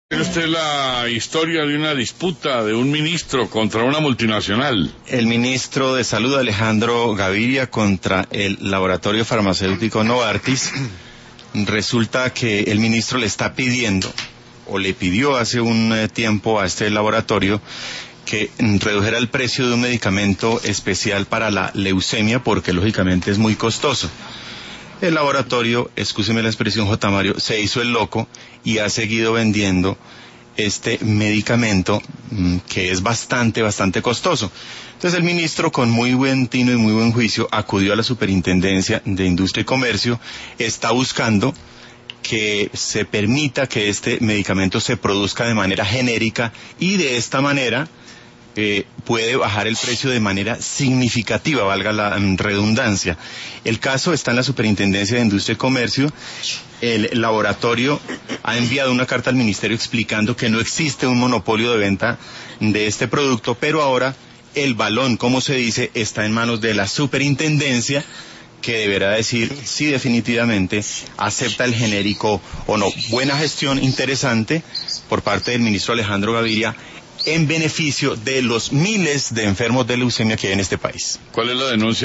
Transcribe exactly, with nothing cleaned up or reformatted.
Esta es la historia de una disputa de un ministro contra una multinacional. El ministro de Salud, Alejandro Gaviria, contra el laboratorio farmacéutico Novartis. Resulta que el ministro le está pidiendo, o le pidió hace un tiempo a este laboratorio, que redujera el precio de un medicamento especial para la leucemia, porque lógicamente es muy costoso. El laboratorio, excúseme la expresión, J. Mario, se hizo el loco y ha seguido vendiendo este medicamento mmm, que es bastante, bastante costoso. Entonces el ministro, con muy buen tino y muy buen juicio, acudió a la Superintendencia de Industria y Comercio, está buscando que se permita que este medicamento se produzca de manera genérica y de esta manera Eh, puede bajar el precio de manera significativa, valga la um, redundancia. El caso está en la Superintendencia de Industria y Comercio. El laboratorio ha enviado una carta al ministerio explicando que no existe un monopolio de venta de este producto, pero ahora el balón, como se dice, está en manos de la Superintendencia, que deberá decir si definitivamente acepta el genérico o no. Buena gestión, interesante, por parte del ministro Alejandro Gaviria, en beneficio de los miles de enfermos de leucemia que hay en este país. ¿Cuál es la denuncia?